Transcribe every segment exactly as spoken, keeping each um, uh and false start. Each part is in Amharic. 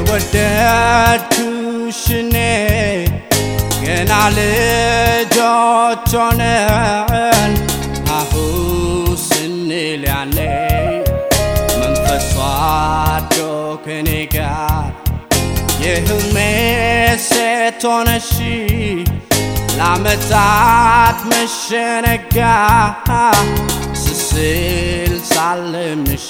የወደድኩሽ እኔ ገና ልጆች ሆነን አሁን ስንል ያኔ መንፈሷ አድሮ ከኔ ጋር የህልሜ ሴት ሆነሽ ለዓመታት መሸነጋ ስስል ሳልምሽ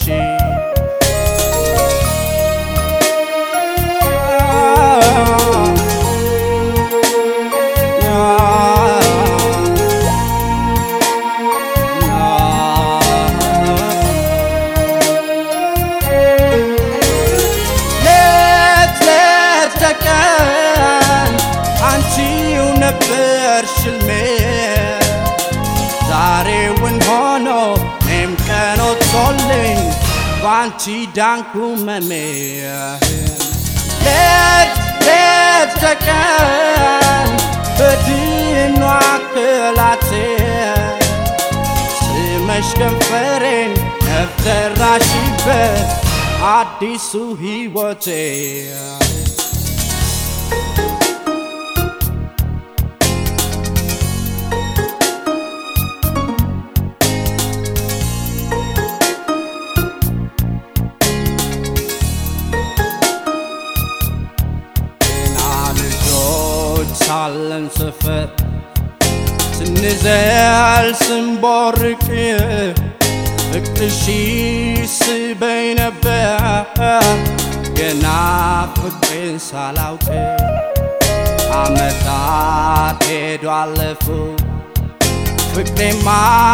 ሽልሜ ዛሬውን ሆኖ እኔም ቀኖቶልኝ ባንቺ ዳንኩ መሜ ሌት ሌት ተቀን በድኗ ክላቴ ስመሽ ከንፈሬን ነፍተራሽበት አዲሱ ሕይወቴ ሳለን ሰፈር ስንዘል ስንቦርቅ ፍቅርሽ ስበኝ ነበር ገና ፍቅሬን ሳላውቅ ዓመታት ሄዱ አለፉ ፍቅሬም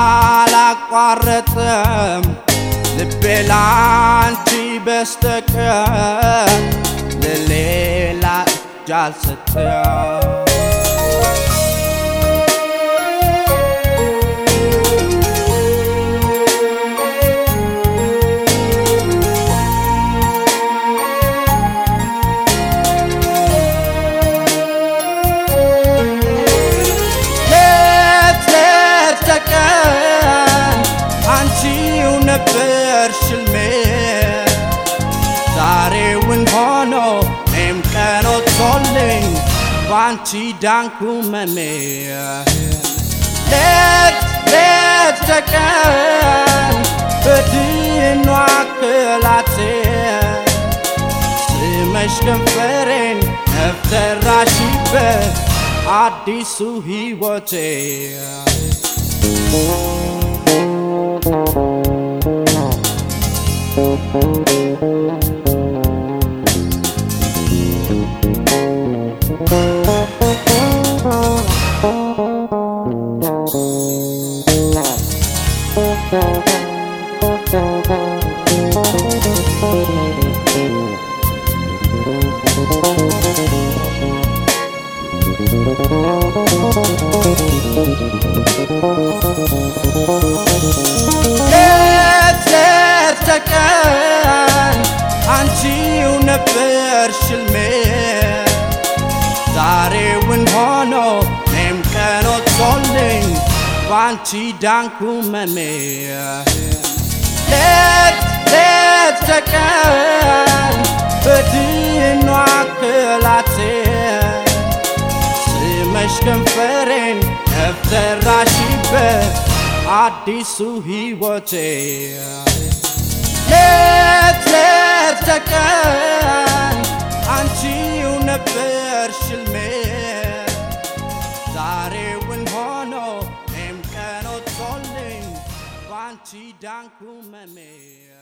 አላቋረጠም ልቤ ላንቺ በስተቀር ለሌላ እጅ አልሰጠም ሽልሜ ዛሬውን ሆኖ እኔም ቀኖቶልኝ ባንቺ ዳንኩ መሜ ሌት ሌት ተቀን በድኗ ክላቴ ስመሽ ከንፈሬን ነፍተራሽበት አዲሱ ሕይወቴ ሌት ሌት ተቀን አንቺው ነበር ሽልሜ ዛሬውን ሆኖ እኔም ቀኖቶልኝ ባንቺ ዳንኩ መሜ ሌት ሌት ተቀን በድኗ ክላቴ ስመሽ ከንፈሬን ነፍተራሽበት አዲሱ ሕይወቴ ሌት ሌት ተቀን አንቺው ነበር ሽልሜ ዛሬውን ሆኖ እኔም ቀኖቶልኝ ባንቺ ዳንኩ መሜ